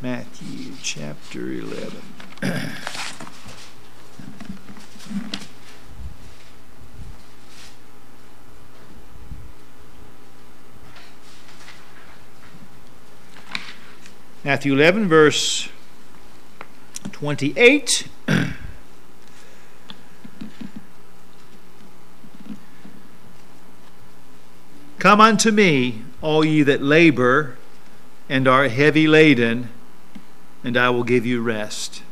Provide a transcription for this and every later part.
Matthew chapter 11. Matthew 11, verse 28. Come unto me, all ye that labor and are heavy laden, and I will give you rest.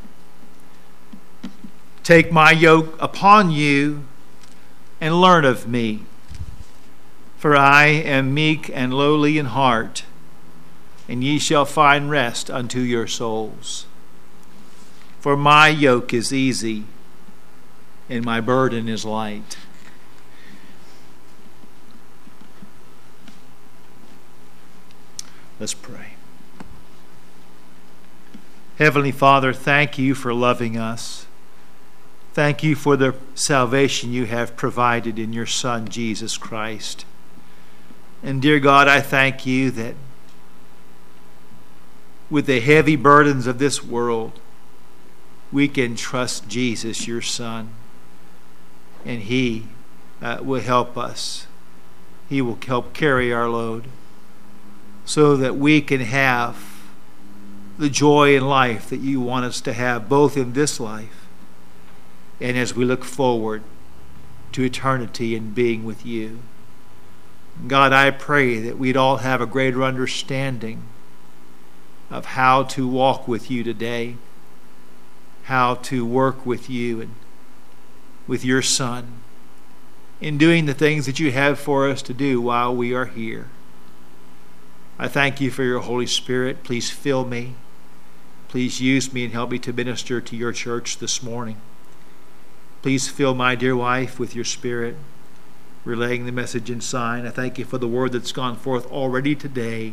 Take my yoke upon you and learn of me, for I am meek and lowly in heart, and ye shall find rest unto your souls. For my yoke is easy, and my burden is light. Let's pray. Heavenly Father, thank you for loving us. Thank you for the salvation you have provided in your Son, Jesus Christ. And dear God, I thank you that with the heavy burdens of this world, we can trust Jesus, your Son, and He will help us. He will help carry our load so that we can have the joy in life that you want us to have, both in this life and as we look forward to eternity and being with you. God, I pray that we'd all have a greater understanding of how to walk with you today, how to work with you and with your Son in doing the things that you have for us to do while we are here. I thank you for your Holy Spirit. Please fill me. Please use me and help me to minister to your church this morning. Please fill my dear wife with your Spirit, relaying the message in sign. I thank you for the word that's gone forth already today.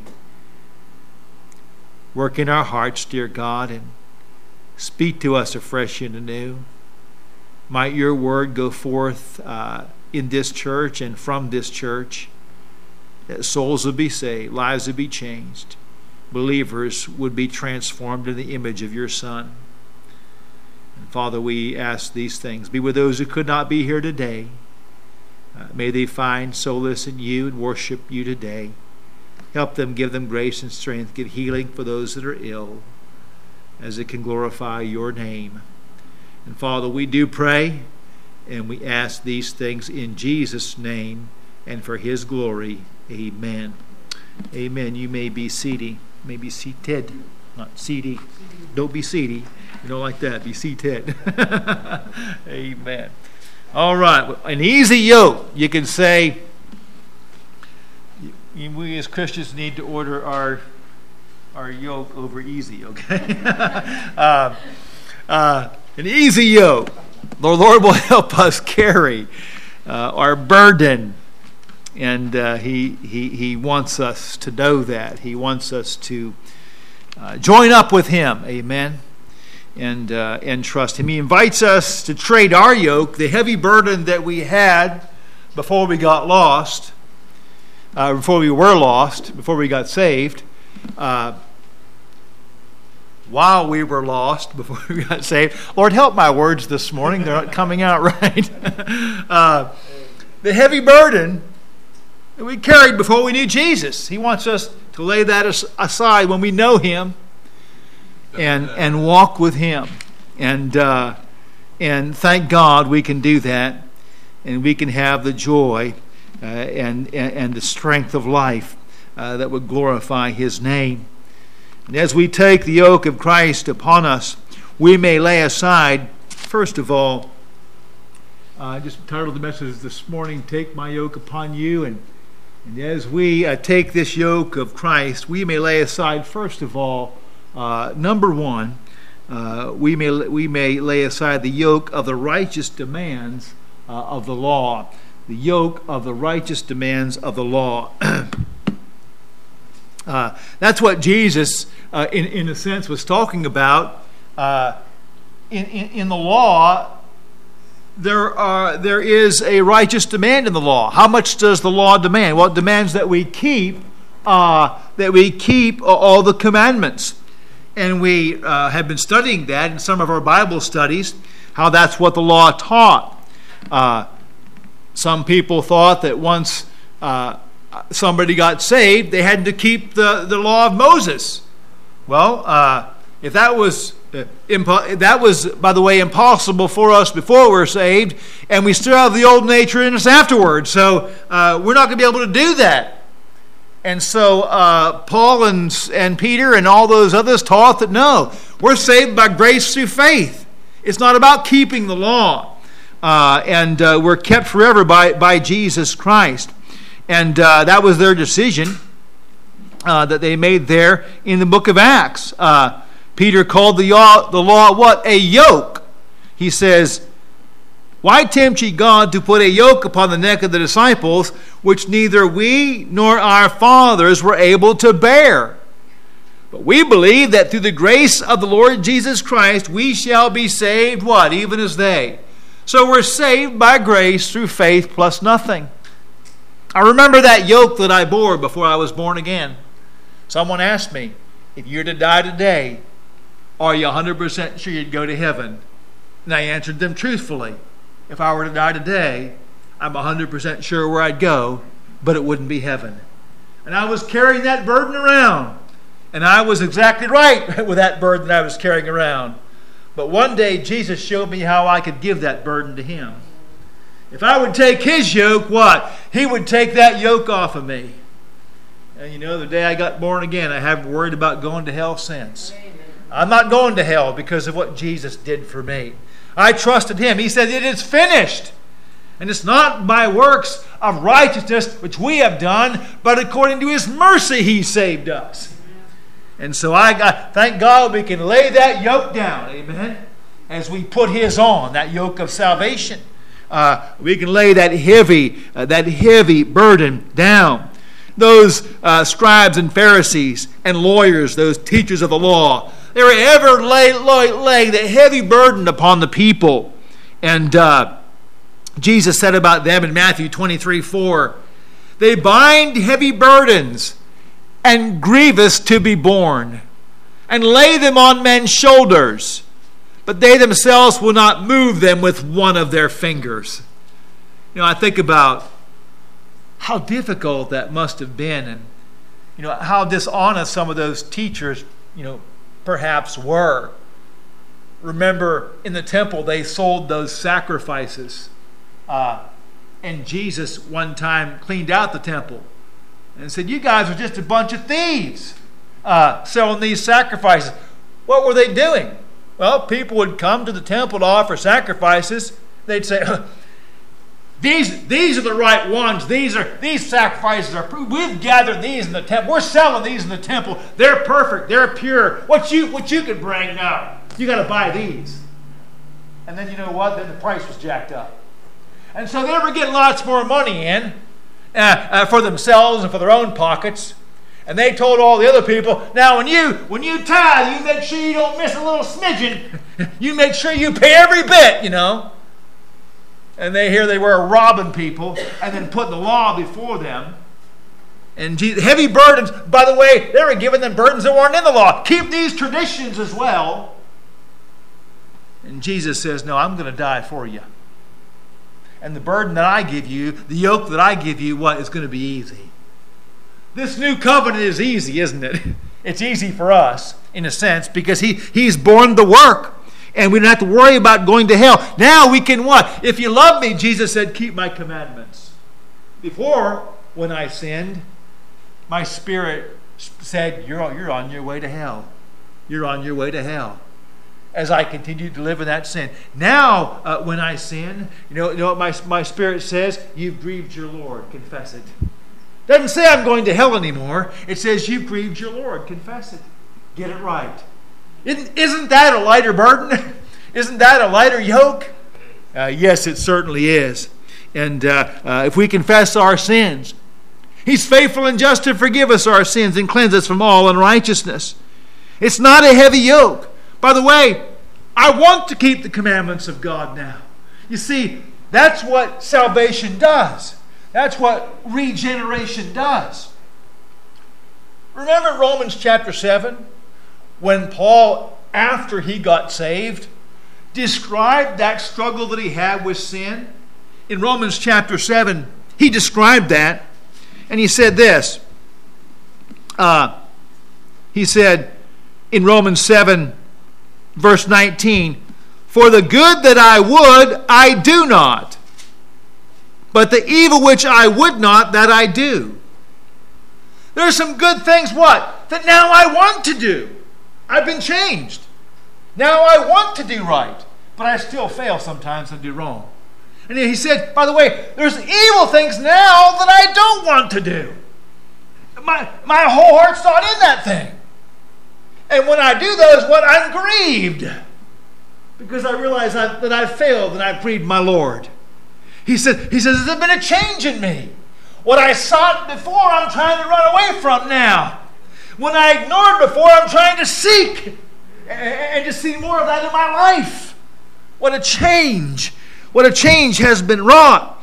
Work in our hearts, dear God, and speak to us afresh and anew. Might your word go forth in this church and from this church, that souls would be saved, lives would be changed, believers would be transformed in the image of your Son. And Father, we ask these things. Be with those who could not be here today. May they find solace in you and worship you today. Help them, give them grace and strength, give healing for those that are ill, as it can glorify your name. And Father, we do pray, and we ask these things in Jesus' name and for his glory. Amen. Amen. You may be seated. Maybe seated, not seedy. Don't be seedy. You don't like that. Be seated. Amen. All right. An easy yoke. You can say, we as Christians need to order our yoke over easy, okay? An easy yoke. The Lord will help us carry our burden. And he wants us to know that. He wants us to join up with him, amen, and trust him. He invites us to trade our yoke, the heavy burden that we had before we got lost, before we were lost, before we got saved, while we were lost, before we got saved. Lord, help my words this morning. They're not coming out right. The heavy burden that we carried before we knew Jesus. He wants us to lay that aside when we know him and walk with him. And thank God we can do that, and we can have the joy and the strength of life that would glorify his name. And as we take the yoke of Christ upon us, we may lay aside, first of all, I just titled the message this morning, Take My Yoke Upon You. And as we take this yoke of Christ, we may lay aside, first of all, number one, we may lay aside the yoke of the righteous demands of the law. The yoke of the righteous demands of the law. That's what Jesus, in a sense, was talking about. In the law, there is a righteous demand in the law. How much does the law demand? Well, it demands that we keep all the commandments. And we have been studying that in some of our Bible studies, how that's what the law taught. Some people thought that once somebody got saved, they had to keep the law of Moses. Well, if that was, by the way, impossible for us before we're saved, and we still have the old nature in us afterwards. So we're not going to be able to do that. And so Paul and Peter and all those others taught that no, we're saved by grace through faith. It's not about keeping the law. And we're kept forever by Jesus Christ. And that was their decision that they made there in the book of Acts. Peter called the law what? A yoke. He says, "Why tempt ye God to put a yoke upon the neck of the disciples, which neither we nor our fathers were able to bear? But we believe that through the grace of the Lord Jesus Christ we shall be saved," what? Even as they. So we're saved by grace through faith plus nothing. I remember that yoke that I bore before I was born again. Someone asked me, if you were to die today, are you 100% sure you'd go to heaven? And I answered them truthfully. If I were to die today, I'm 100% sure where I'd go, but it wouldn't be heaven. And I was carrying that burden around. And I was exactly right with that burden I was carrying around. But one day Jesus showed me how I could give that burden to Him. If I would take His yoke, what? He would take that yoke off of me. And you know, the day I got born again, I haven't worried about going to hell since. I'm not going to hell because of what Jesus did for me. I trusted Him. He said, "It is finished." And it's not by works of righteousness which we have done, but according to His mercy He saved us. And so thank God we can lay that yoke down, amen, as we put His on, that yoke of salvation. We can lay that heavy burden down. Those scribes and Pharisees and lawyers, those teachers of the law, they were ever laying that heavy burden upon the people. And Jesus said about them in Matthew 23:4, "They bind heavy burdens and grievous to be borne, and lay them on men's shoulders, but they themselves will not move them with one of their fingers." You know, I think about how difficult that must have been, and you know how dishonest some of those teachers, perhaps were. Remember, in the temple they sold those sacrifices, and Jesus one time cleaned out the temple and said, "You guys are just a bunch of thieves selling these sacrifices." What were they doing? Well, people would come to the temple to offer sacrifices. They'd say, These are the right ones. These sacrifices are approved. We've gathered these in the temple. We're selling these in the temple. They're perfect. They're pure. What you could bring now? You got to buy these. And then you know what? Then the price was jacked up. And so they were getting lots more money in for themselves and for their own pockets. And they told all the other people, now when you tithe, you make sure you don't miss a little smidgen. You make sure you pay every bit, And they were robbing people and then putting the law before them. And heavy burdens, by the way, they were giving them burdens that weren't in the law. Keep these traditions as well. And Jesus says, no, I'm going to die for you. And the burden that I give you, the yoke that I give you, what is going to be easy. This new covenant is easy, isn't it? It's easy for us, in a sense, because He's borne the work. And we don't have to worry about going to hell. Now we can what? If you love me, Jesus said, keep my commandments. Before, when I sinned, my spirit said, you're on your way to hell. You're on your way to hell. As I continued to live in that sin. Now, when I sin, you know what my spirit says? You've grieved your Lord. Confess it. Doesn't say I'm going to hell anymore. It says you've grieved your Lord. Confess it. Get it right. Isn't that a lighter burden? Isn't that a lighter yoke? Yes, it certainly is. And if we confess our sins, He's faithful and just to forgive us our sins and cleanse us from all unrighteousness. It's not a heavy yoke. By the way, I want to keep the commandments of God now. You see, that's what salvation does. That's what regeneration does. Remember Romans chapter 7? when Paul, after he got saved, described that struggle that he had with sin. In Romans chapter 7, he described that, and he said this. He said in Romans 7, verse 19, "For the good that I would, I do not. But the evil which I would not, that I do." There are some good things, what? That now I want to do. I've been changed. Now I want to do right. But I still fail sometimes and do wrong. And he said, by the way, there's evil things now that I don't want to do. My whole heart's not in that thing. And when I do those, I'm grieved. Because I realize that I've failed and I've grieved my Lord. He says, there's been a change in me. What I sought before, I'm trying to run away from now. When I ignored before, I'm trying to seek. And to see more of that in my life. What a change. What a change has been wrought.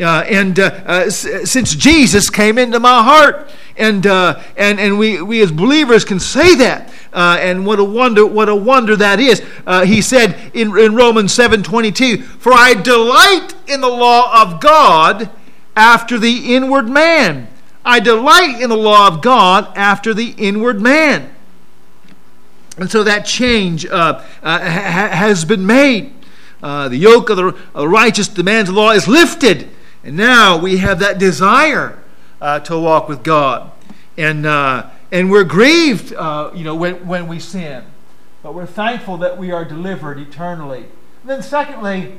Since Jesus came into my heart. And we as believers can say that. And what a wonder that is. He said in Romans 7:22, "For I delight in the law of God after the inward man." I delight in the law of God after the inward man. And so that change has been made. The yoke of the righteous demands of the law is lifted. And now we have that desire to walk with God. And we're grieved when we sin. But we're thankful that we are delivered eternally. And then secondly,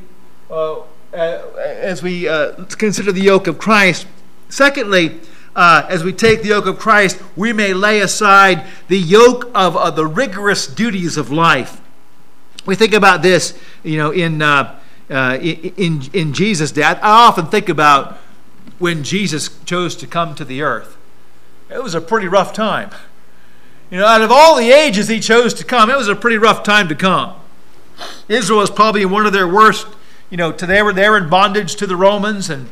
as we consider the yoke of Christ, as we take the yoke of Christ, we may lay aside the yoke of the rigorous duties of life. We think about this, in Jesus' day. I often think about when Jesus chose to come to the earth. It was a pretty rough time. Out of all the ages he chose to come, it was a pretty rough time to come. Israel was probably in one of their worst. They were in bondage to the Romans, and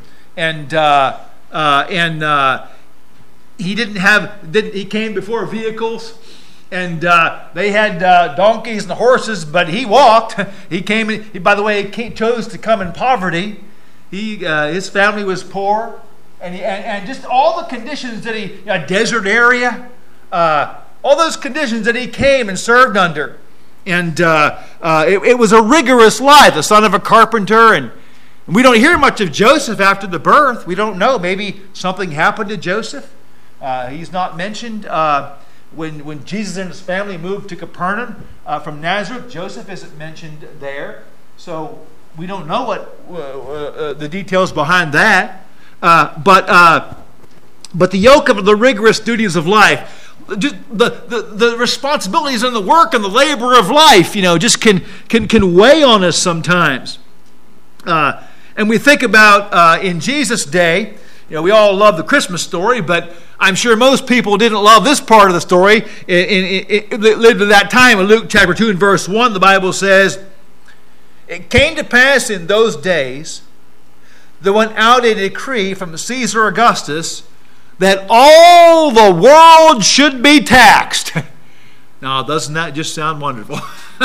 he came before vehicles. And they had donkeys and horses, but he walked. He came. By the way, he chose to come in poverty. His family was poor, and just all the conditions that a desert area, all those conditions that he came and served under, and it was a rigorous life. The son of a carpenter, and we don't hear much of Joseph after the birth. We don't know. Maybe something happened to Joseph. He's not mentioned. When Jesus and his family moved to Capernaum from Nazareth, Joseph isn't mentioned there. So we don't know what the details behind that. But the yoke of the rigorous duties of life, the responsibilities and the work and the labor of life, just can weigh on us sometimes. And we think about in Jesus' day, we all love the Christmas story, but I'm sure most people didn't love this part of the story. Lived at that time. In Luke chapter 2 and verse 1, the Bible says, "It came to pass in those days, there went out a decree from Caesar Augustus that all the world should be taxed." Now, doesn't that just sound wonderful?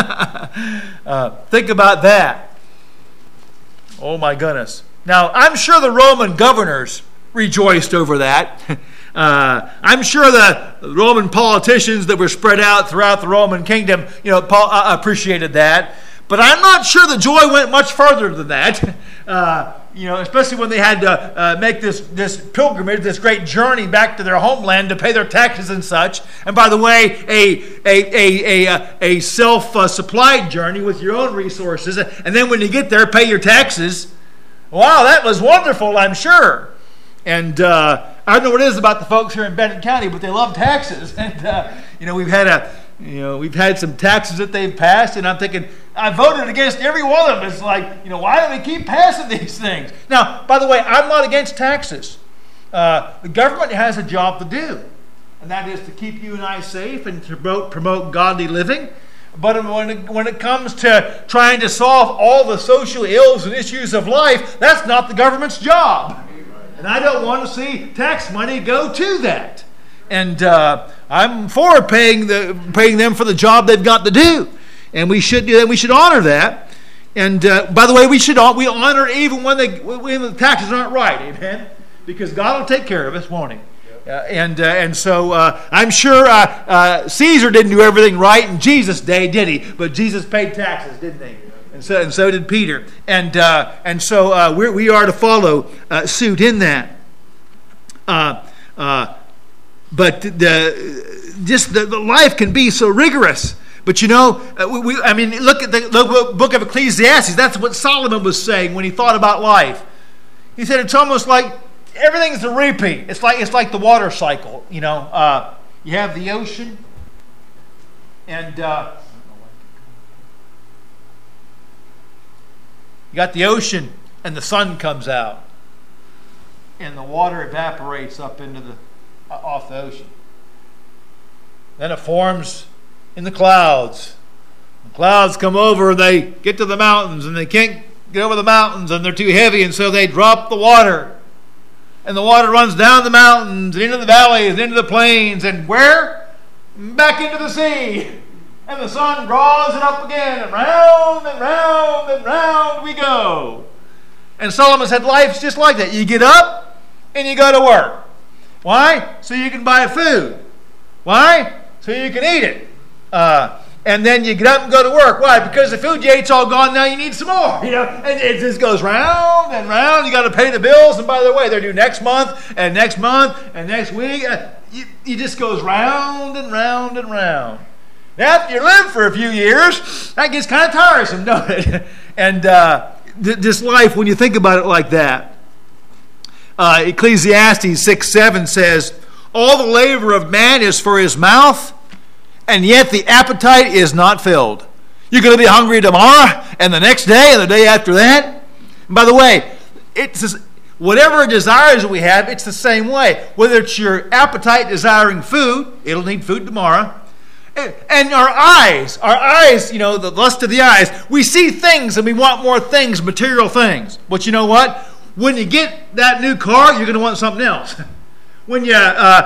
Think about that. Oh my goodness. Now, I'm sure the Roman governors rejoiced over that. I'm sure the Roman politicians that were spread out throughout the Roman kingdom, appreciated that. But I'm not sure the joy went much further than that. Especially when they had to make this pilgrimage, this great journey back to their homeland to pay their taxes and such. And by the way, a self-supplied journey with your own resources. And then when you get there, pay your taxes. Wow, that was wonderful, I'm sure. And I don't know what it is about the folks here in Benton County, but they love taxes. And we've had some taxes that they've passed, and I'm thinking, I voted against every one of them. It's like, why do we keep passing these things? Now, by the way, I'm not against taxes. The government has a job to do, and that is to keep you and I safe and to promote godly living. But when it comes to trying to solve all the social ills and issues of life, that's not the government's job. And I don't want to see tax money go to that. And I'm for paying them for the job they've got to do. And we should do that. We should honor that. And by the way, we honor it even when the taxes aren't right. Amen? Because God will take care of us, won't He? And so I'm sure Caesar didn't do everything right in Jesus' day, did he? But Jesus paid taxes, didn't he? And so did Peter. And so we are to follow suit in that. But the life can be so rigorous. But look at the book of Ecclesiastes. That's what Solomon was saying when he thought about life. He said it's almost like everything's a repeat. It's like the water cycle. You have the ocean, and you got the ocean, and the sun comes out, and the water evaporates up into off the ocean. Then it forms in the clouds. The clouds come over, and they get to the mountains, and they can't get over the mountains, and they're too heavy, and so they drop the water. And the water runs down the mountains, and into the valleys, and into the plains, and where? Back into the sea. And the sun draws it up again, and round and round and round we go. And Solomon said life's just like that. You get up, and you go to work. Why? So you can buy food. Why? So you can eat it. And then you get up and go to work. Why? Because the food you ate's all gone. Now you need some more. And it just goes round and round. You got to pay the bills. And by the way, they're due next month and next week. It just goes round and round and round. Now, after you live for a few years, that gets kind of tiresome, don't it? And this life, when you think about it like that, Ecclesiastes 6:7 says, all the labor of man is for his mouth, and yet the appetite is not filled. You're going to be hungry tomorrow, and the next day, and the day after that. And by the way, whatever desires we have, it's the same way. Whether it's your appetite desiring food, it'll need food tomorrow. And our eyes, the lust of the eyes, we see things and we want more things, material things. But you know what? When you get that new car, you're going to want something else. When you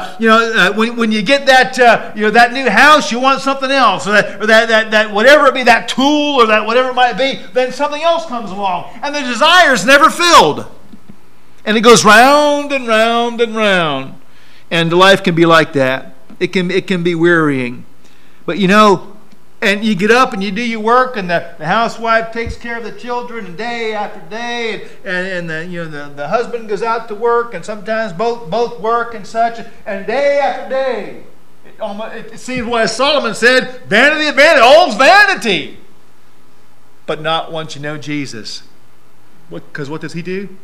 when you get that that new house, you want something else, or that whatever it be, that tool or that whatever it might be. Then something else comes along, and the desire is never filled, and it goes round and round and round. And life can be like that. It can be wearying, but and you get up and you do your work, and the housewife takes care of the children, and day after day, and the husband goes out to work, and sometimes both work and such, and day after day, it seems what Solomon said, vanity of vanity, all's vanity. But not once you know Jesus. Because what does He do?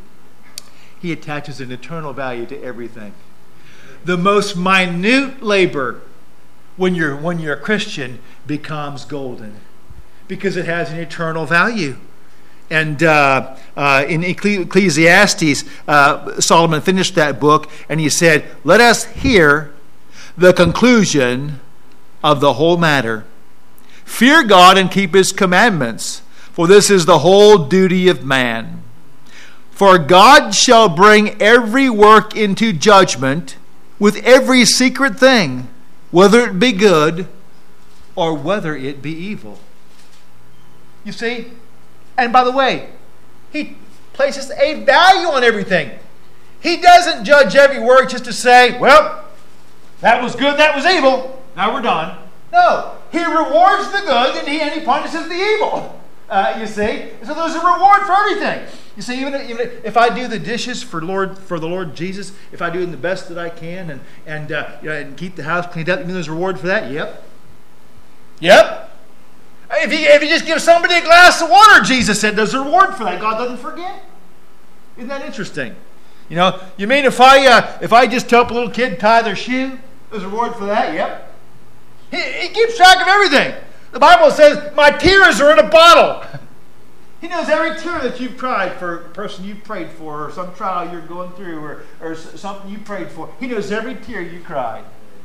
He attaches an eternal value to everything. The most minute labor, when you're a Christian, becomes golden because it has an eternal value. And in Ecclesiastes, Solomon finished that book, and he said, let us hear the conclusion of the whole matter. Fear God and keep His commandments, for this is the whole duty of man. For God shall bring every work into judgment with every secret thing, whether it be good or whether it be evil. You see? And by the way, He places a value on everything. He doesn't judge every work just to say, well, that was good, that was evil, now we're done. No, He rewards the good and He punishes the evil. You see? So there's a reward for everything. You see, even if I do the dishes for the Lord Jesus, if I do the best that I can and keep the house cleaned up, there's a reward for that? Yep. If you just give somebody a glass of water, Jesus said, there's a reward for that. God doesn't forget. Isn't that interesting? You mean if I just help a little kid tie their shoe, there's a reward for that? Yep. He keeps track of everything. The Bible says, my tears are in a bottle. He knows every tear that you've cried for a person you've prayed for, or some trial you're going through, or something you prayed for. He knows every tear you cried.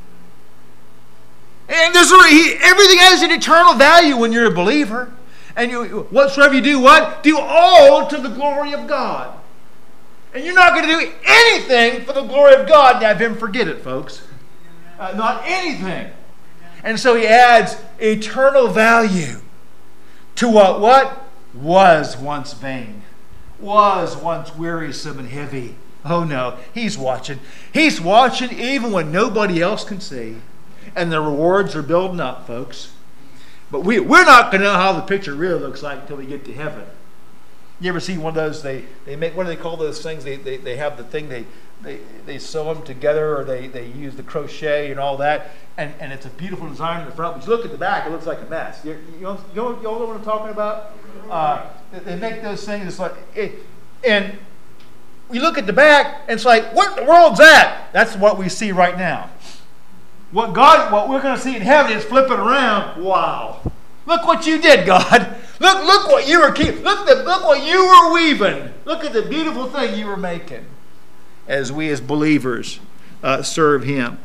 And everything has an eternal value when you're a believer. And whatsoever you do, do all to the glory of God. And you're not going to do anything for the glory of God and have Him forget it, folks. not anything. And so he adds eternal value to what was once vain, was once wearisome and heavy. Oh no, he's watching. He's watching even when nobody else can see. And the rewards are building up, folks. But we're not going to know how the picture really looks like until we get to heaven. You ever see one of those, they make, what do they call those things? They have the thing, they sew them together, or they use the crochet and all that. And it's a beautiful design in the front, but you look at the back, it looks like a mess. You know what I'm talking about? They make those things, it's like, and you look at the back, and it's like, what in the world's that? That's what we see right now. What we're going to see in heaven is flipping around. Wow! Look what you did, God. Look what you were keeping. Look what you were weaving. Look at the beautiful thing you were making. As we as believers serve Him.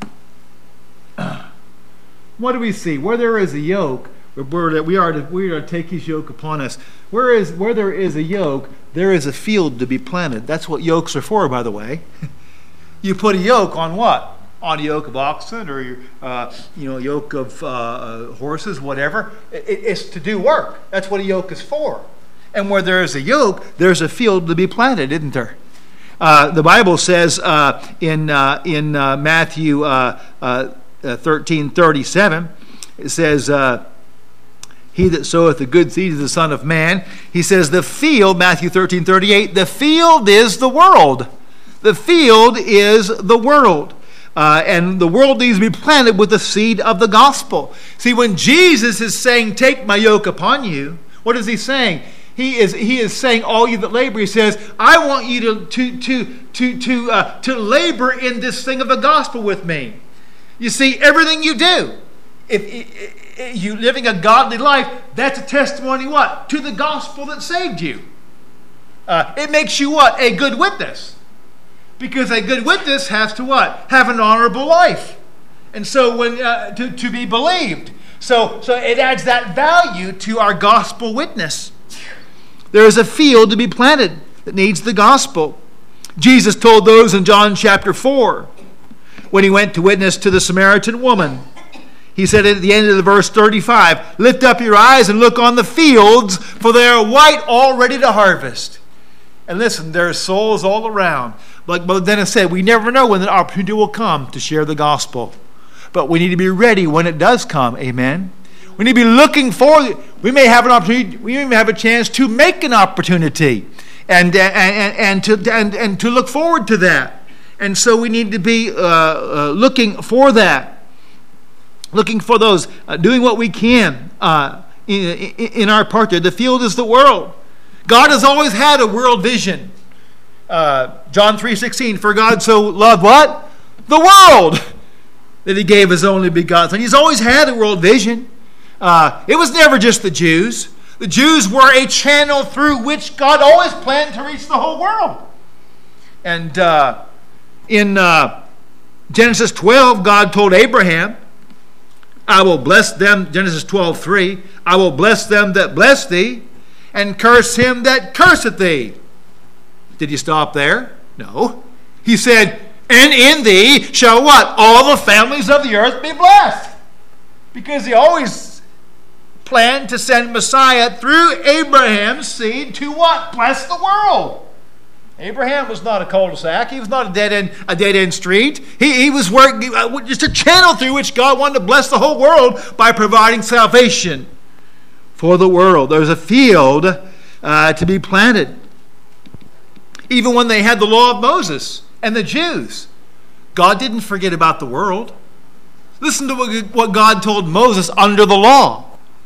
What do we see? Where there is a yoke, we are to take His yoke upon us. Where there is a yoke, there is a field to be planted. That's what yokes are for, by the way. You put a yoke on what? On a yoke of oxen, or yoke of horses, whatever. It's to do work. That's what a yoke is for. And where there is a yoke, there's a field to be planted, isn't there? The Bible says in Matthew 13:37, it says, "He that soweth the good seed is the Son of Man." He says, the field, Matthew 13:38, the field is the world. The field is the world. And the world needs to be planted with the seed of the gospel. See, when Jesus is saying, "Take my yoke upon you," what is He saying? He is saying, "All you that labor," He says, "I want you to labor in this thing of the gospel with me." You see, everything you do, if you living a godly life, that's a testimony what? To the gospel that saved you. It makes you what? A good witness. Because a good witness has to what? Have an honorable life. And so when to be believed. So it adds that value to our gospel witness. There is a field to be planted that needs the gospel. Jesus told those in John chapter 4 when He went to witness to the Samaritan woman. He said at the end of the verse 35, "Lift up your eyes and look on the fields, for they are white, all ready to harvest." And listen, there are souls all around. Like Brother Dennis said, we never know when the opportunity will come to share the gospel. But we need to be ready when it does come. Amen. We need to be looking for it. We may have an opportunity. We may have a chance to make an opportunity, and to look forward to that. And so we need to be looking for that, looking for those, doing what we can in our part there. The field is the world. God has always had a world vision. John 3:16, "For God so loved" what? The world, that He gave His only begotten Son. He's always had a world vision. It was never just the Jews. The Jews were a channel through which God always planned to reach the whole world. And in Genesis 12, God told Abraham, "I will bless them," Genesis 12:3, "I will bless them that bless thee, and curse him that curseth thee." Did He stop there? No. He said, "And in thee shall" what? "All the families of the earth be blessed." Because He always planned to send Messiah through Abraham's seed to what? Bless the world. Abraham was not a cul-de-sac. He was not a dead-end street. He was working just a channel through which God wanted to bless the whole world by providing salvation for the world. There's a field to be planted. Even when they had the law of Moses and the Jews, God didn't forget about the world. Listen to what God told Moses under the law.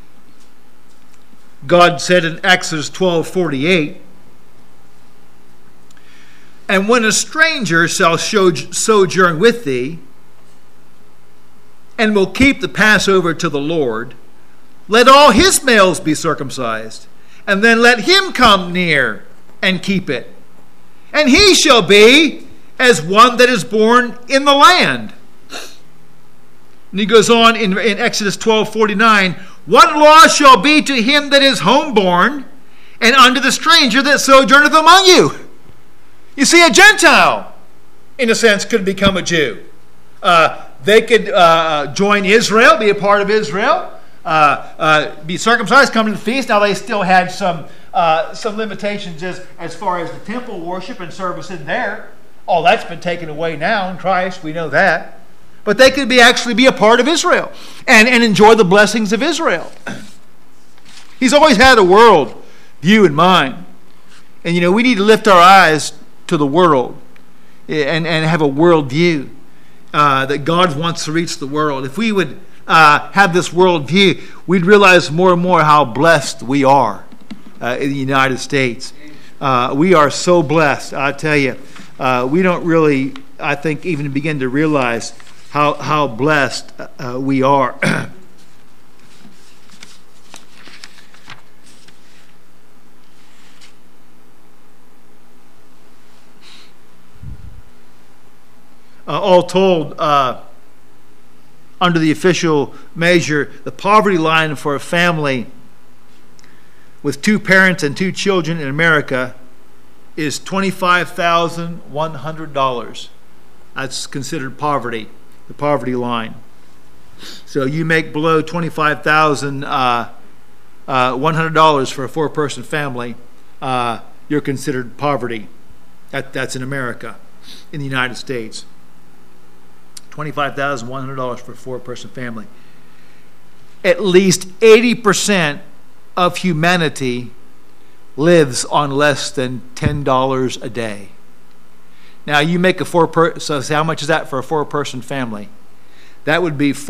God said in Exodus 12:48, "And when a stranger shall sojourn with thee, and will keep the Passover to the Lord, let all his males be circumcised, and then let him come near and keep it. And he shall be as one that is born in the land." And he goes on in Exodus 12:49, "What law shall be to him that is homeborn, and unto the stranger that sojourneth among you?" You see, a Gentile, in a sense, could become a Jew. They could join Israel, be a part of Israel, be circumcised, come to the feast. Now they still had some limitations as far as the temple worship and service in there. All that's been taken away now in Christ. We know that. But they could actually be a part of Israel and enjoy the blessings of Israel. He's always had a world view in mind. And, we need to lift our eyes to the world and have a world view that God wants to reach the world. If we would have this world view, we'd realize more and more how blessed we are in the United States. We are so blessed, I tell you. We don't really, I think, even begin to realize how blessed we are. All told, under the official measure, the poverty line for a family with 2 parents and 2 children in America is $25,100. That's considered poverty, the poverty line. So you make below $25,100 for a 4-person family, you're considered poverty. That's in America, in the United States. $25,100 for a 4-person family. At least 80% of humanity lives on less than $10 a day. Now you make a so how much is that for a 4-person family? That would be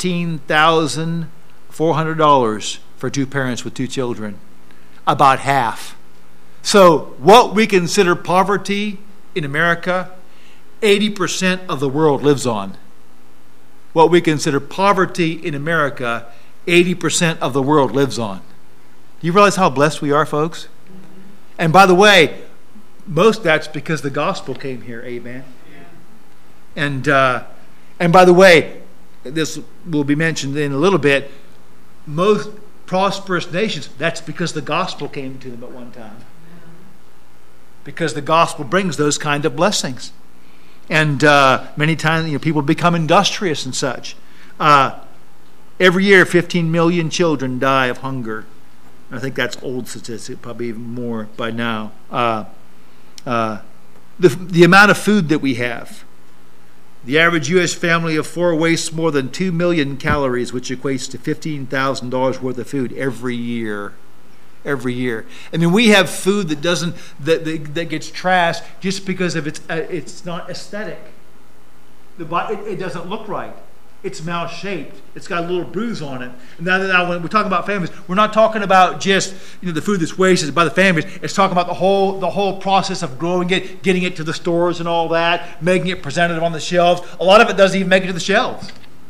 $14,400 for 2 parents with 2 children. About half. So what we consider poverty in America, 80% of the world lives on. What we consider poverty in America, 80% of the world lives on. Do you realize how blessed we are, folks? And by the way, most of that's because the gospel came here, amen? And by the way, this will be mentioned in a little bit, most prosperous nations, that's because the gospel came to them at one time. Because the gospel brings those kind of blessings. And many times, people become industrious and such. Every year, 15 million children die of hunger. I think that's old statistic, probably even more by now. The amount of food that we have. The average U.S. family of 4 wastes more than 2 million calories, which equates to $15,000 worth of food every year. Every year. I mean, we have food that that gets trashed just because of it's not aesthetic. It doesn't look right. It's mouse-shaped. It's got a little bruise on it. And now when we're talking about families, we're not talking about just the food that's wasted by the families. It's talking about the whole process of growing it, getting it to the stores and all that, making it presentative on the shelves. A lot of it doesn't even make it to the shelves.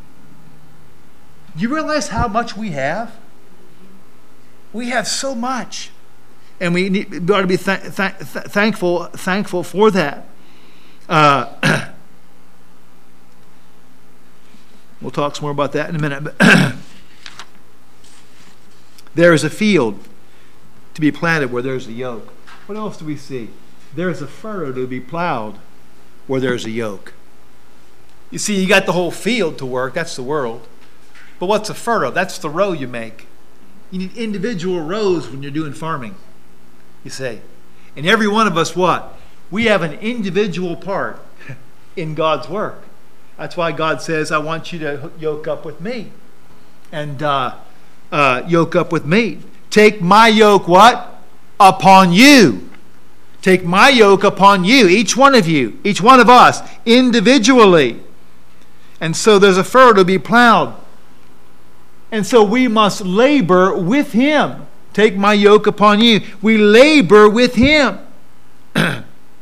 Do you realize how much we have? We have so much, and we ought to be thankful for that. We'll talk some more about that in a minute. There is a field to be planted where there's a yoke. What else do we see? There is a furrow to be plowed where there's a yoke. You see, you got the whole field to work. That's the world. But what's a furrow? That's the row you make. You need individual rows when you're doing farming, you say. And every one of us, what? We have an individual part in God's work. That's why God says, I want you to yoke up with me. And yoke up with me. Take my yoke, what? Upon you. Take my yoke upon you, each one of us, individually. And so there's a furrow to be plowed. And so we must labor with him. Take my yoke upon you. We labor with him. The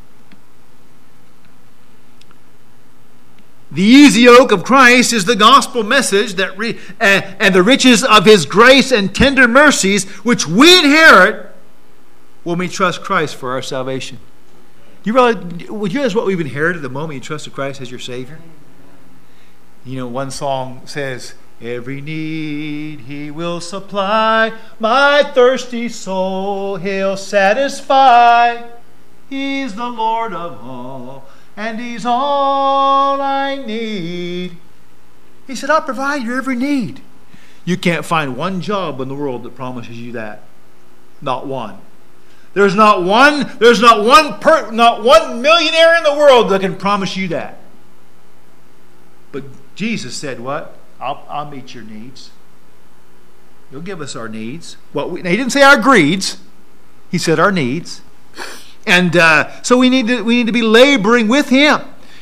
easy yoke of Christ is the gospel message and the riches of his grace and tender mercies, which we inherit when we trust Christ for our salvation. Would you realize what we've inherited the moment you trusted Christ as your Savior? One song says, every need he will supply, my thirsty soul he'll satisfy. He's the Lord of all, and he's all I need. He said, I'll provide your every need. You can't find one job in the world that promises you that. Not one. There's not one millionaire in the world that can promise you that. But Jesus said, what? I'll meet your needs. He'll give us our needs. Now, he didn't say our greeds. He said our needs. And so we need to be laboring with him.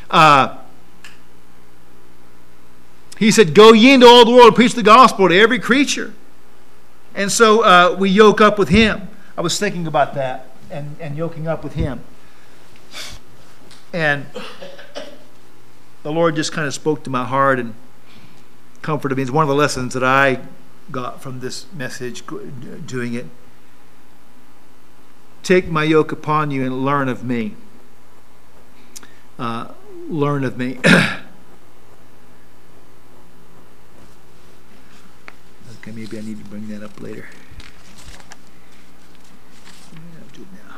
He said, go ye into all the world and preach the gospel to every creature. And so we yoke up with him. I was thinking about that and yoking up with him. And the Lord just kind of spoke to my heart and comforted me. It's one of the lessons that I got from this message, doing it. Take my yoke upon you and learn of me. Learn of me. Okay, maybe I need to bring that up later. I'll do it now.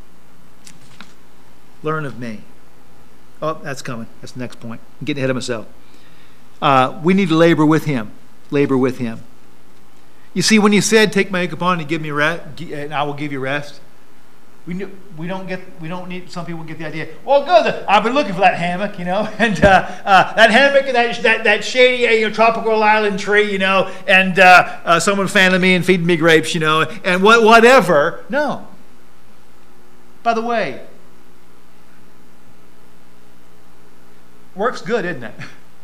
Learn of me. Oh, that's coming. That's the next point. I'm getting ahead of myself. We need to labor with him. Labor with him. You see, when he said, take my yoke upon and give me rest, and I will give you rest, we don't need, some people get the idea, well, good, I've been looking for that hammock, and that hammock and that shady, tropical island tree, and someone fanning me and feeding me grapes, and whatever. No. By the way, work's good, isn't it?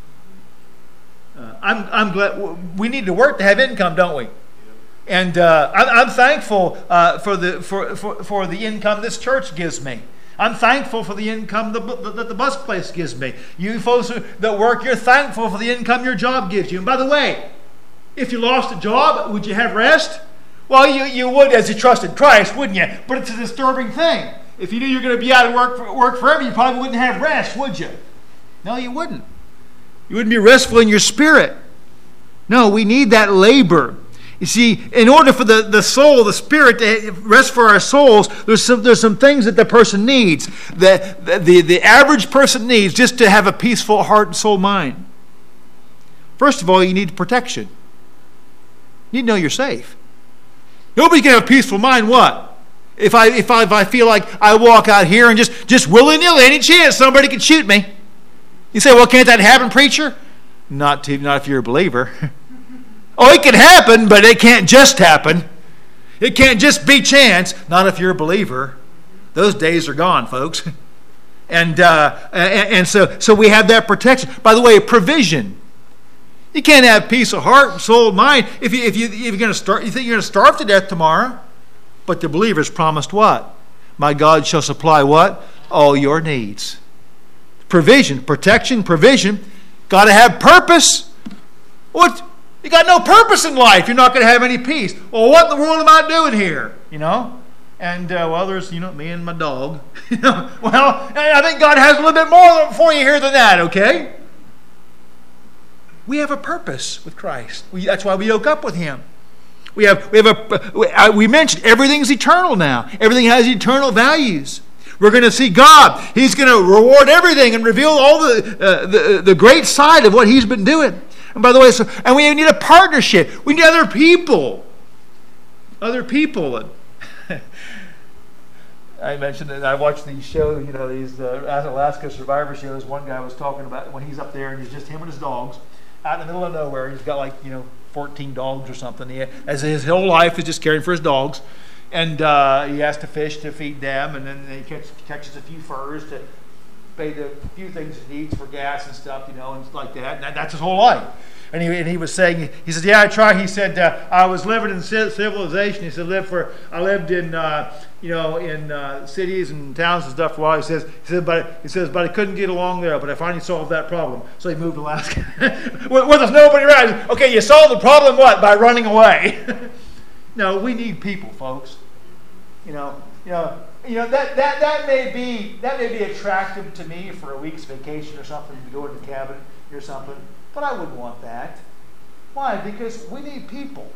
I'm glad we need to work to have income, don't we? And I'm thankful for the income this church gives me. I'm thankful for the income that the bus place gives me. You folks that work, you're thankful for the income your job gives you. And by the way, if you lost a job, would you have rest? Well, you would as you trusted Christ, wouldn't you? But it's a disturbing thing. If you knew you were going to be out of work forever, you probably wouldn't have rest, would you? No, you wouldn't. You wouldn't be restful in your spirit. No, we need that labor. You see, in order for the soul, the spirit to rest for our souls, there's some things that the person needs, that the average person needs just to have a peaceful heart and soul mind. First of all, you need protection. You need to know you're safe. Nobody can have a peaceful mind, what? If I feel like I walk out here and just willy-nilly, any chance somebody could shoot me. You say, well, can't that happen, preacher? Not if you're a believer. Oh, it can happen, but it can't just happen. It can't just be chance. Not if you're a believer. Those days are gone, folks. And so we have that protection. By the way, provision. You can't have peace of heart and soul and mind if you're going to start. You think you're going to starve to death tomorrow? But the believer's promised what? My God shall supply what? All your needs. Provision, protection, provision. Got to have purpose. What? You got no purpose in life. You're not going to have any peace. Well, what in the world am I doing here? And there's me and my dog. Well, I think God has a little bit more for you here than that. Okay. We have a purpose with Christ. That's why we yoke up with Him. We mentioned everything's eternal now. Everything has eternal values. We're going to see God. He's going to reward everything and reveal all the great side of what He's been doing. And by the way, and we need a partnership. We need other people. Other people. I mentioned that I watched these shows, these Alaska Survivor shows. One guy was talking about when he's up there and he's just him and his dogs out in the middle of nowhere. He's got 14 dogs or something. As his whole life is just caring for his dogs. And he has to fish to feed them, and then he catches a few furs to pay the few things he needs for gas and stuff, and like that. And that's his whole life. And he was saying, he said, yeah, I try. He said, I was living in civilization. He said, I lived in in cities and towns and stuff for a while. He says, but I couldn't get along there. But I finally solved that problem. So he moved to Alaska, where there's nobody around. Okay, you solved the problem what? By running away. No, we need people, folks. That may be attractive to me for a week's vacation or something, to go in the cabin or something. But I wouldn't want that. Why? Because we need people.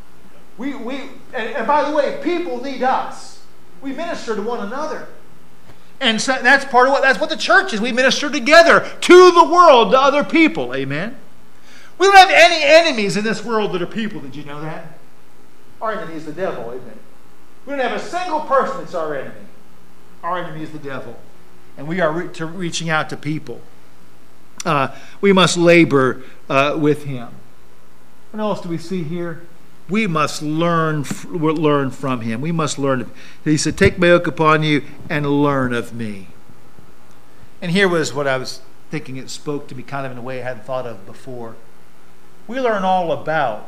And by the way, people need us. We minister to one another. And so that's what the church is. We minister together to the world, to other people. Amen. We don't have any enemies in this world that are people. Did you know that? Our enemy is the devil, isn't it? We don't have a single person that's our enemy. Our enemy is the devil. And we are reaching out to people. We must labor with him. What else do we see here? We must learn from him. We must learn. He said, take my yoke upon you and learn of me. And here was what I was thinking. It spoke to me kind of in a way I hadn't thought of before. We learn all about,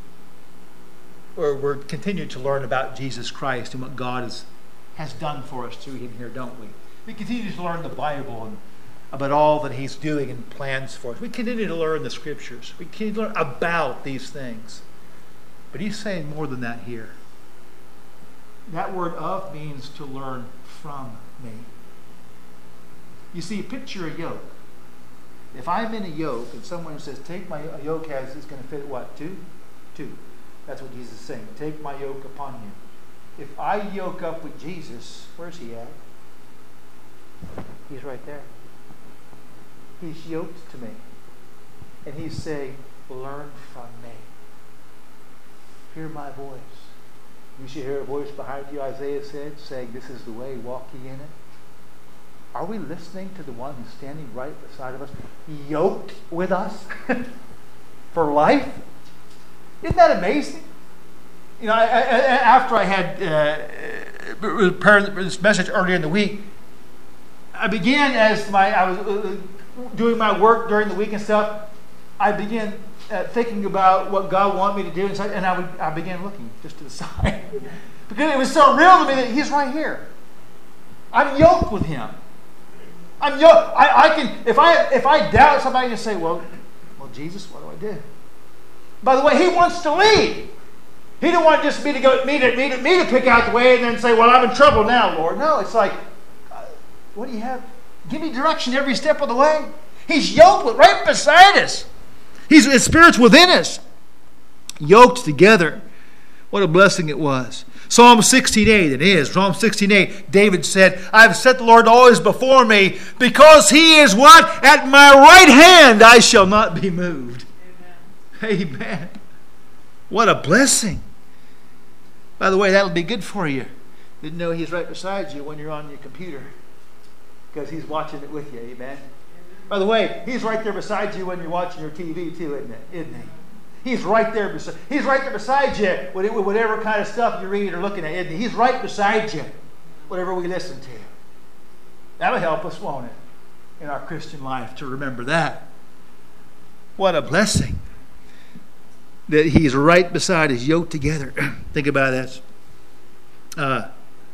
or we're continuing to learn about Jesus Christ and what God has done for us through him here, don't we? We continue to learn the Bible and about all that he's doing and plans for us. We continue to learn the Scriptures. We continue to learn about these things. But he's saying more than that here. That word "of" means to learn from me. You see, picture a yoke. If I'm in a yoke and someone says, take my yoke, it's going to fit what? Two? That's what Jesus is saying. Take my yoke upon you. If I yoke up with Jesus, where's he at? He's right there. He's yoked to me. And he's saying, learn from me. Hear my voice. You should hear a voice behind you, Isaiah said, saying, this is the way, walk ye in it. Are we listening to the one who's standing right beside of us, yoked with us for life? Isn't that amazing? You know, after I had prepared this message earlier in the week, I began I was doing my work during the week and stuff. I began thinking about what God wanted me to do, and I began looking just to the side because it was so real to me that he's right here. I'm yoked with him. I'm yoked. I can if I doubt somebody, can say, well, Jesus, what do I do? By the way, he wants to lead. He don't want just me to go me to pick out the way and then say, well, I'm in trouble now, Lord. No, it's like, what do you have? Give me direction every step of the way. He's yoked with right beside us. His Spirit's within us. Yoked together. What a blessing it was. Psalm 16:8, it is. Psalm 16:8, David said, I've set the Lord always before me, because he is what? At my right hand I shall not be moved. Amen. Amen. What a blessing. By the way, that'll be good for you. Didn't know he's right beside you when you're on your computer, because he's watching it with you. Amen. By the way, he's right there beside you when you're watching your TV too, isn't he? He's right there beside you with whatever kind of stuff you're reading or looking at, isn't he? He's right beside you, whatever we listen to. That'll help us, won't it, in our Christian life to remember that. What a blessing that he's right beside us, yoked together. Think about that.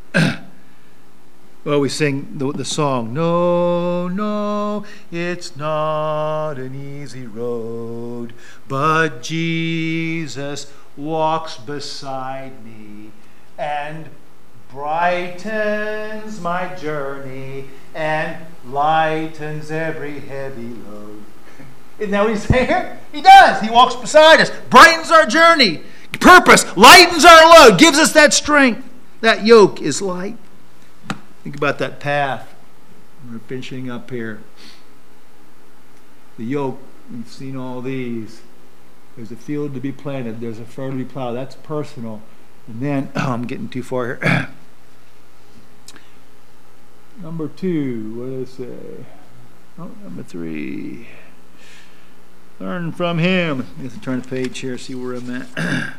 Well, we sing the song, no, it's not an easy road, but Jesus walks beside me and brightens my journey and lightens every heavy load. Isn't that what he's saying here? He does. He walks beside us, brightens our journey, purpose, lightens our load, gives us that strength. That yoke is light. Think about that path. We're finishing up here. The yoke, we've seen all these. There's a field to be planted. There's a furrow to be plowed. That's personal. And then, I'm getting too far here. Number 2, what did I say? Oh, number 3. Learn from him. I have to turn the page here, see where I'm at.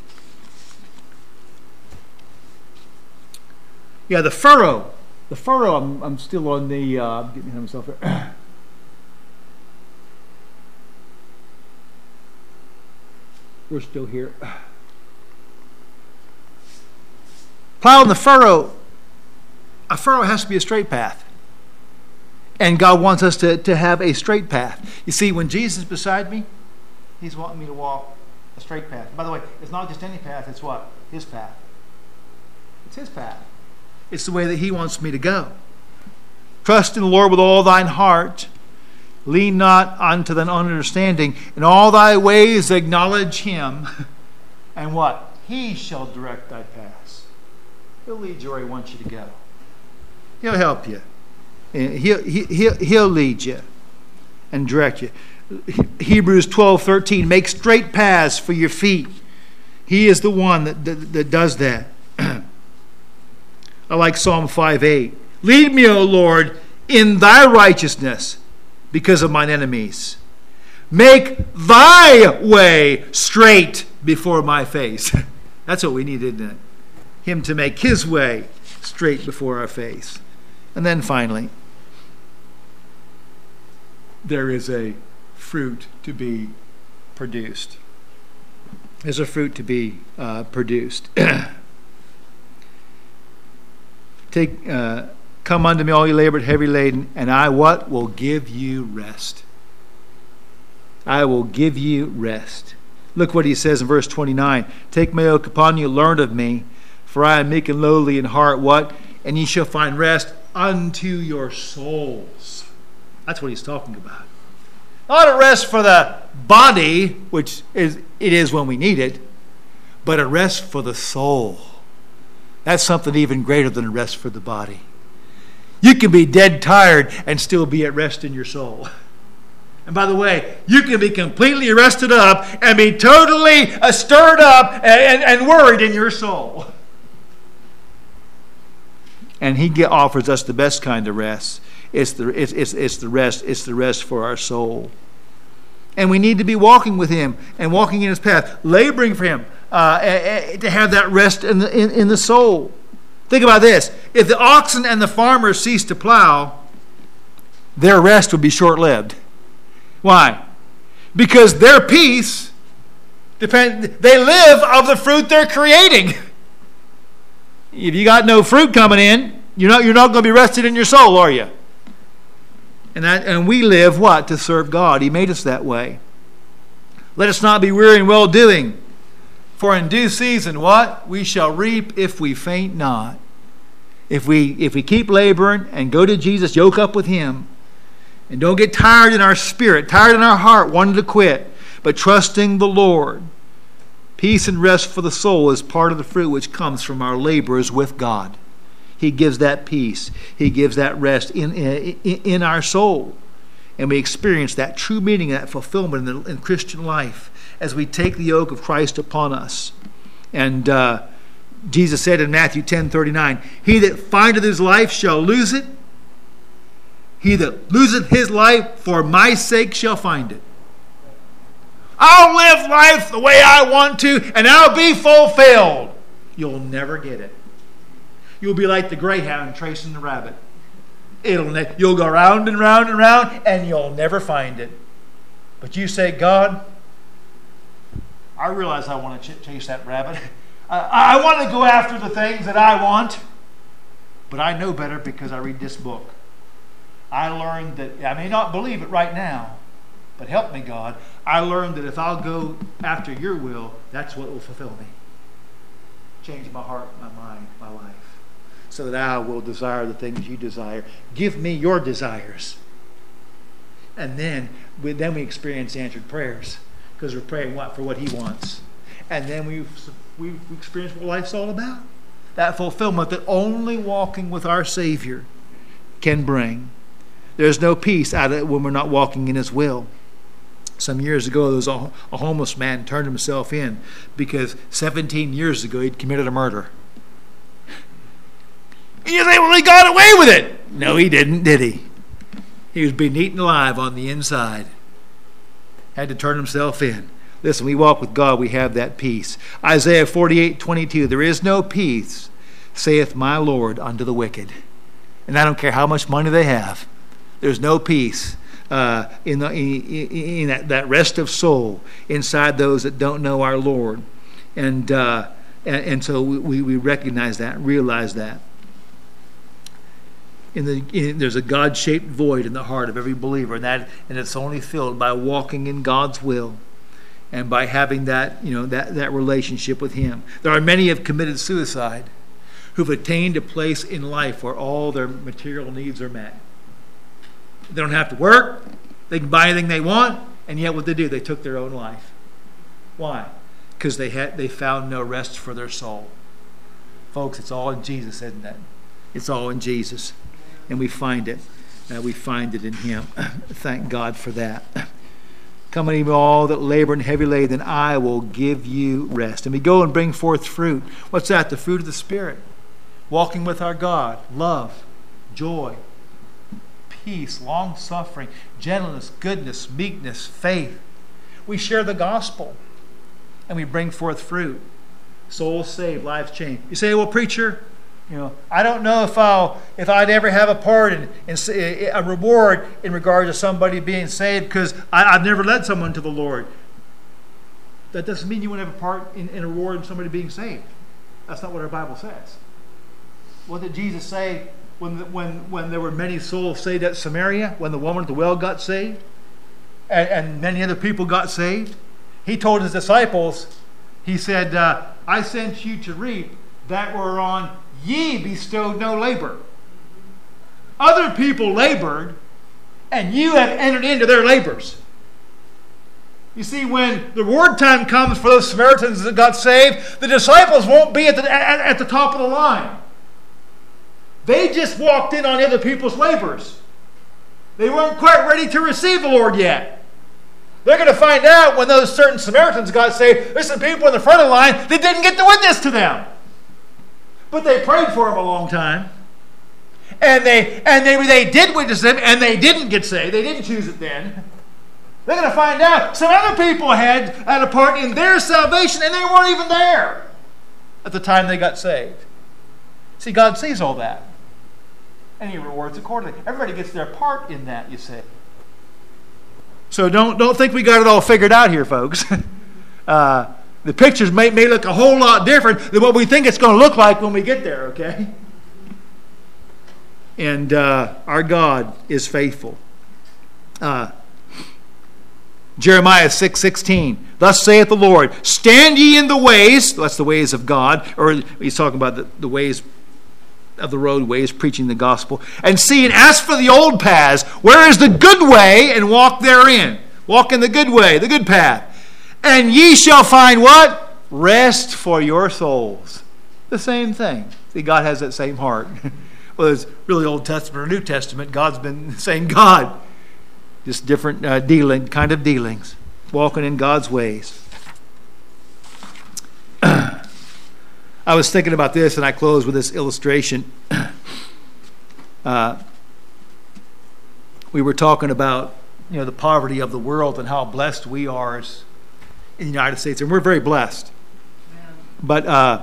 Yeah, the furrow. The furrow, I'm still on the, I'm getting ahead of myself here. We're still here. Plowing the furrow. A furrow has to be a straight path. And God wants us to have a straight path. You see, when Jesus is beside me, he's wanting me to walk a straight path. By the way, it's not just any path, it's what? His path. It's his path. It's the way that he wants me to go. Trust in the Lord with all thine heart. Lean not unto thine own understanding. In all thy ways acknowledge him. And what? He shall direct thy paths. He'll lead you where he wants you to go. He'll help you. He'll lead you and direct you. Hebrews 12:13, make straight paths for your feet. He is the one that does that. I like Psalm 5:8. Lead me, O Lord, in thy righteousness because of mine enemies. Make thy way straight before my face. That's what we need, isn't it? Him to make his way straight before our face. And then finally, there is a fruit to be produced. There's a fruit to be produced. Come unto me, all you labored, heavy laden, and I what? Will give you rest. I will give you rest. Look what he says in verse 29. Take my yoke upon you, learn of me, for I am meek and lowly in heart. What? And ye shall find rest unto your souls. That's what he's talking about. Not a rest for the body, which it is when we need it, but a rest for the soul. That's something even greater than a rest for the body. You can be dead tired and still be at rest in your soul. And by the way, you can be completely rested up and be totally stirred up and worried in your soul. And he offers us the best kind of rest. It's the rest for our soul. And we need to be walking with him and walking in his path, laboring for him to have that rest in the soul. Think about this. If the oxen and the farmers cease to plow, their rest would be short-lived. Why? Because their peace they live of the fruit they're creating. If you got no fruit coming in, you're not going to be rested in your soul, are you? And we live what? To serve God. He made us that way. Let us not be weary in well-doing, for in due season what? We shall reap if we faint not. If we keep laboring and go to Jesus, yoke up with him, and don't get tired in our spirit, tired in our heart, wanting to quit, but trusting the Lord. Peace and rest for the soul is part of the fruit which comes from our labors with God. He gives that peace. He gives that rest in our soul. And we experience that true meaning, that fulfillment in Christian life as we take the yoke of Christ upon us. And Jesus said in Matthew 10:39, he that findeth his life shall lose it. He that loseth his life for my sake shall find it. I'll live life the way I want to, and I'll be fulfilled. You'll never get it. You'll be like the greyhound tracing the rabbit. You'll go round and round and round, and you'll never find it. But you say, God, I realize I want to chase that rabbit. I want to go after the things that I want, but I know better because I read this book. I learned that, I may not believe it right now, but help me, God. I learned that if I'll go after your will, that's what will fulfill me. Change my heart, my mind, my life, so that I will desire the things you desire. Give me your desires. And then we experience answered prayers, because we're praying for what he wants. And then we experience what life's all about. That fulfillment that only walking with our Savior can bring. There's no peace out of it when we're not walking in his will. Some years ago, there was a homeless man turned himself in because 17 years ago he'd committed a murder. And you say, well, he got away with it. No, he didn't, did he? He was being eaten alive on the inside. Had to turn himself in. Listen, we walk with God, we have that peace. Isaiah 48:22, there is no peace, saith my Lord, unto the wicked. And I don't care how much money they have. There's no peace in that rest of soul inside those that don't know our Lord. And so we recognize that, realize that. There's a God-shaped void in the heart of every believer, and it's only filled by walking in God's will and by having that relationship with him. There are many who have committed suicide who've attained a place in life where all their material needs are met. They don't have to work. They can buy anything they want. And yet what they do, they took their own life. Why? Because they found no rest for their soul. Folks, it's all in Jesus, isn't it? It's all in Jesus. And we find it. We find it in him. Thank God for that. Come unto me all that labor and heavy laden, and I will give you rest. And we go and bring forth fruit. What's that? The fruit of the Spirit. Walking with our God. Love, joy, peace, long-suffering, gentleness, goodness, meekness, faith. We share the gospel, and we bring forth fruit. Souls saved, lives changed. You say, well, preacher, I don't know if I'd ever have a part in a reward in regard to somebody being saved because I've never led someone to the Lord. That doesn't mean you won't have a part in a reward in somebody being saved. That's not what our Bible says. What did Jesus say when there were many souls saved at Samaria, when the woman at the well got saved, and many other people got saved? He told his disciples, he said, I sent you to reap that whereon ye bestowed no labor. Other people labored, and you have entered into their labors. You see, when the reward time comes for those Samaritans that got saved, the disciples won't be at the top of the line. They just walked in on other people's labors. They weren't quite ready to receive the Lord yet. They're going to find out when those certain Samaritans got saved, there's some people in the front of the line that didn't get to witness to them. But they prayed for them a long time. And they did witness them, and they didn't get saved. They didn't choose it then. They're going to find out some other people had a part in their salvation, and they weren't even there at the time they got saved. See, God sees all that. And He rewards accordingly. Everybody gets their part in that, you see. So don't think we got it all figured out here, folks. The pictures may look a whole lot different than what we think it's going to look like when we get there, okay? And our God is faithful. Jeremiah 6:16. Thus saith the Lord, stand ye in the ways, that's the ways of God, or he's talking about the ways of the roadways, preaching the gospel, and see and ask for the old paths, where is the good way, and walk therein. Walk in the good way, the good path. And ye shall find what? Rest for your souls. The same thing. See, God has that same heart. Well, it's really Old Testament or New Testament. God's been the same God. Just different kind of dealings. Walking in God's ways. I was thinking about this, and I close with this illustration. We were talking about the poverty of the world and how blessed we are in the United States, and we're very blessed. Yeah. But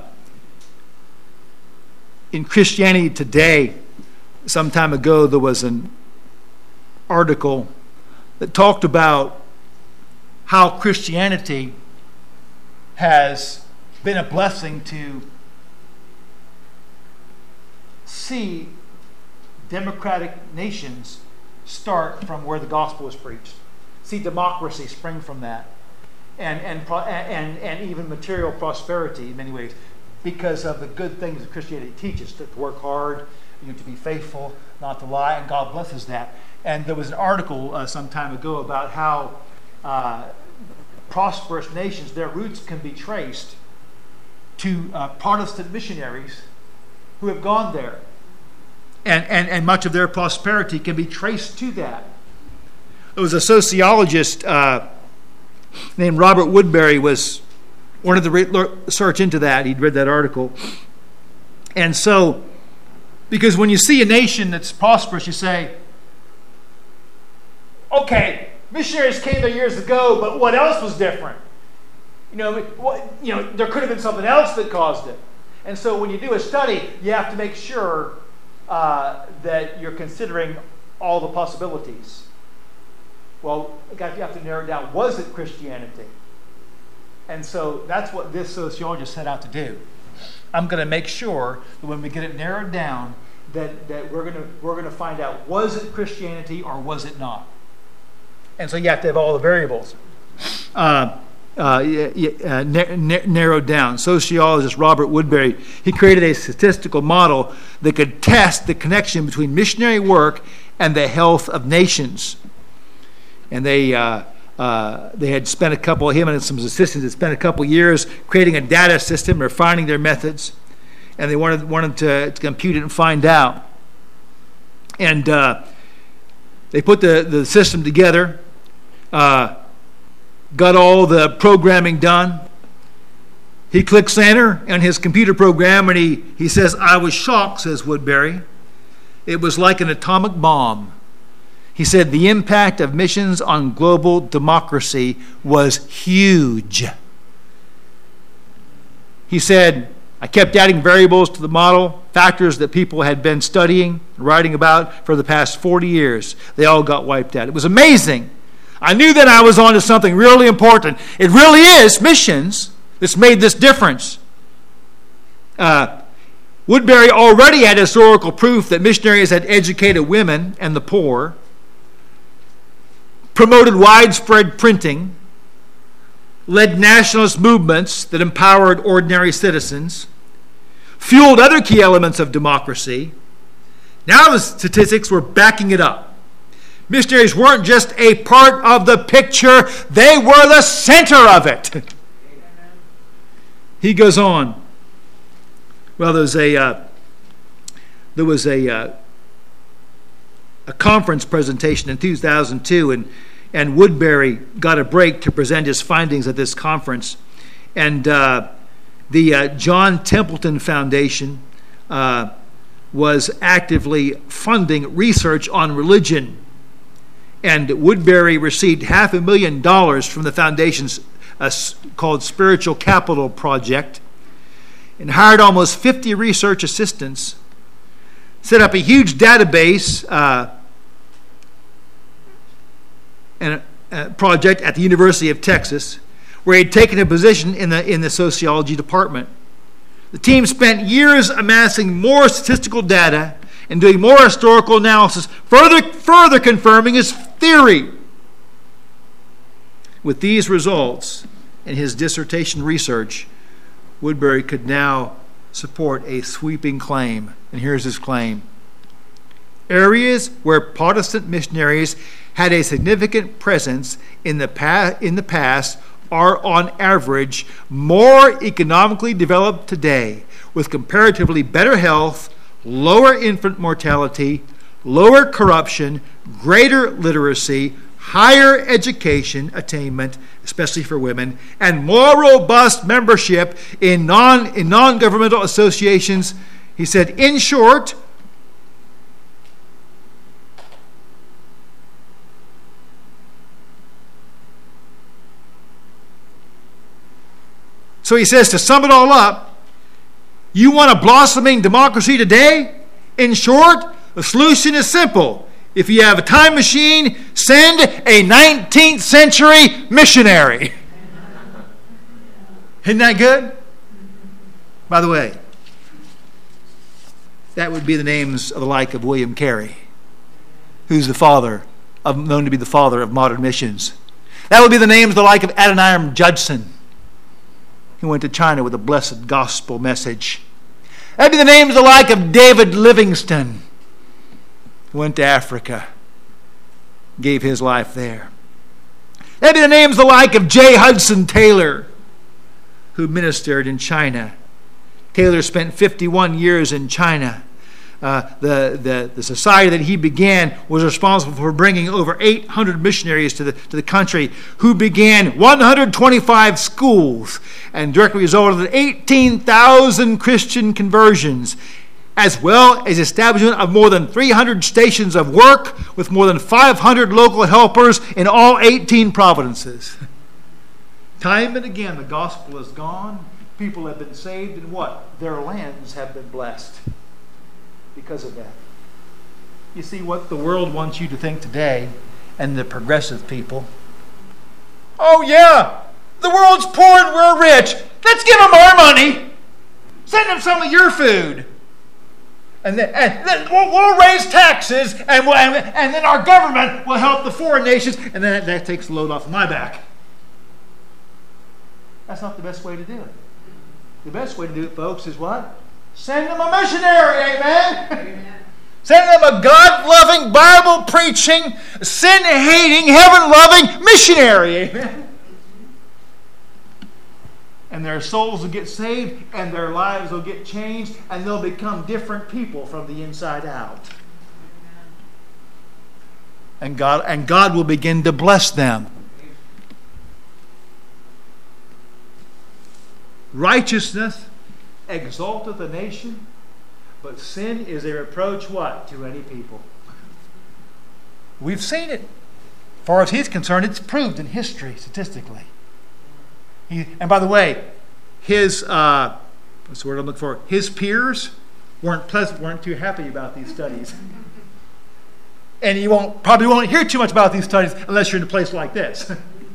in Christianity Today, some time ago, there was an article that talked about how Christianity has been a blessing to see democratic nations start from where the gospel is preached. See democracy spring from that. And even material prosperity in many ways because of the good things that Christianity teaches, to work hard, to be faithful, not to lie, and God blesses that. And there was an article some time ago about how prosperous nations, their roots can be traced to Protestant missionaries who have gone there. And much of their prosperity can be traced to that. There was a sociologist named Robert Woodbury was wanted to search into that. He'd read that article. And so, because when you see a nation that's prosperous, you say, okay, missionaries came there years ago, but what else was different? There could have been something else that caused it. And so when you do a study, you have to make sure that you're considering all the possibilities. Well, you have to narrow it down. Was it Christianity? And so that's what this sociologist set out to do. I'm going to make sure that when we get it narrowed down, that we're going to find out, was it Christianity or was it not? And so you have to have all the variables narrowed down. Sociologist Robert Woodbury, he created a statistical model that could test the connection between missionary work and the health of nations. And they had spent him and some assistants had spent a couple years creating a data system, refining their methods, and they wanted to compute it and find out. And they put the system together. got all the programming done. He clicks enter on his computer program and he says, "I was shocked," says Woodbury. "It was like an atomic bomb." He said the impact of missions on global democracy was huge. He said, "I kept adding variables to the model, factors that people had been studying, writing about for the past 40 years. They all got wiped out. It was amazing. I knew that I was onto something really important. It really is missions that's made this difference." Woodbury already had historical proof that missionaries had educated women and the poor, promoted widespread printing, led nationalist movements that empowered ordinary citizens, fueled other key elements of democracy. Now the statistics were backing it up. Missionaries weren't just a part of the picture, they were the center of it. He goes on. Well, there was a conference presentation in 2002, and Woodbury got a break to present his findings at this conference. And the John Templeton Foundation was actively funding research on religion. And Woodbury received $500,000 from the foundation's called Spiritual Capital Project, and hired almost 50 research assistants, set up a huge database and a project at the University of Texas, where he had taken a position in the sociology department. The team spent years amassing more statistical data and doing more historical analysis, further confirming his theory. With these results and his dissertation research, Woodbury could now support a sweeping claim. And here's his claim. Areas where Protestant missionaries had a significant presence in the past are on average more economically developed today, with comparatively better health, lower infant mortality, lower corruption, greater literacy, higher education attainment, especially for women, and more robust membership in non-governmental associations. He said, in short, so he says, to sum it all up, you want a blossoming democracy today? In short, the solution is simple. If you have a time machine, send a 19th century missionary. Isn't that good? By the way, that would be the names of the like of William Carey, who's known to be the father of modern missions. That would be the names of the like of Adoniram Judson, who went to China with a blessed gospel message. That'd be the names of the like of David Livingstone, who went to Africa, gave his life there. That'd be the names of the like of J. Hudson Taylor, who ministered in China. Taylor spent 51 years in China. The society that he began was responsible for bringing over 800 missionaries to the country, who began 125 schools and directly resulted in 18,000 Christian conversions, as well as establishment of more than 300 stations of work with more than 500 local helpers in all 18 provinces. Time and again, the gospel has gone. People have been saved, and what? Their lands have been blessed because of that. You see what the world wants you to think today, and the progressive people. Oh yeah, the world's poor and we're rich. Let's give them our money. Send them some of your food. And then we'll raise taxes, and then our government will help the foreign nations, and then that takes the load off of my back. That's not the best way to do it. The best way to do it, folks, is what? Send them a missionary, amen? Amen. Send them a God-loving, Bible-preaching, sin-hating, heaven-loving missionary, amen? And their souls will get saved, and their lives will get changed, and they'll become different people from the inside out. And God will begin to bless them. Righteousness exalteth a nation, but sin is a reproach what? To any people. We've seen it. As far as he's concerned, it's proved in history, statistically. And by the way, his what's the word I'm looking for? His peers weren't too happy about these studies. And you probably won't hear too much about these studies unless you're in a place like this.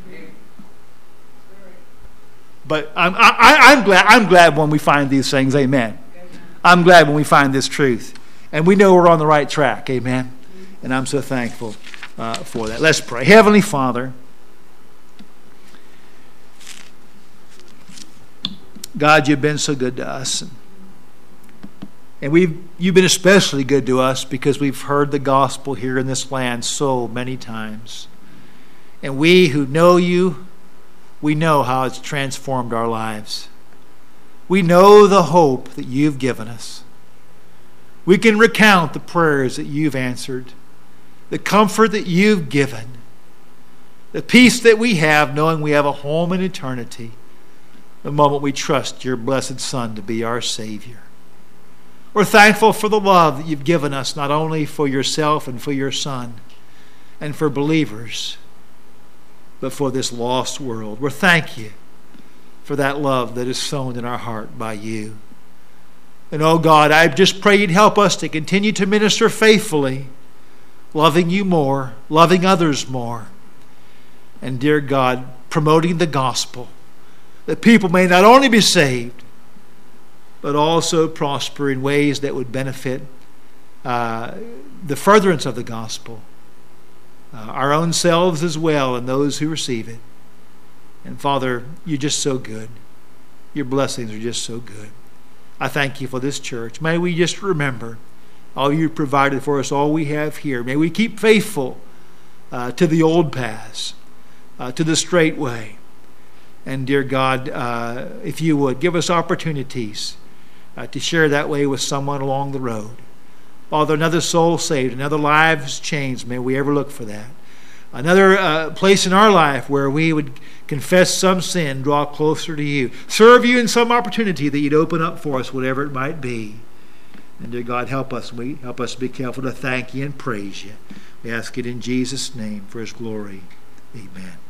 But I'm glad when we find these things. Amen. I'm glad when we find this truth. And we know we're on the right track. Amen. And I'm so thankful for that. Let's pray. Heavenly Father, God, you've been so good to us. And you've been especially good to us because we've heard the gospel here in this land so many times. And we who know you, we know how it's transformed our lives. We know the hope that you've given us. We can recount the prayers that you've answered, the comfort that you've given, the peace that we have knowing we have a home in eternity the moment we trust your blessed Son to be our Savior. We're thankful for the love that you've given us, not only for yourself and for your Son and for believers, but for this lost world. We're thank you for that love that is sown in our heart by you. And oh God, I just pray you'd help us to continue to minister faithfully, loving you more, loving others more, and dear God, promoting the gospel, that people may not only be saved, but also prosper in ways that would benefit the furtherance of the gospel, our own selves as well, and those who receive it. And Father, you're just so good. Your blessings are just so good. I thank you for this church. May we just remember all you provided for us, all we have here. May we keep faithful to the old paths, to the straight way. And dear God, if you would, give us opportunities to share that way with someone along the road. Father, another soul saved, another lives changed. May we ever look for that. Another place in our life where we would confess some sin, draw closer to you, serve you in some opportunity that you'd open up for us, whatever it might be. And dear God, help us. Help us to be careful to thank you and praise you. We ask it in Jesus' name for his glory. Amen.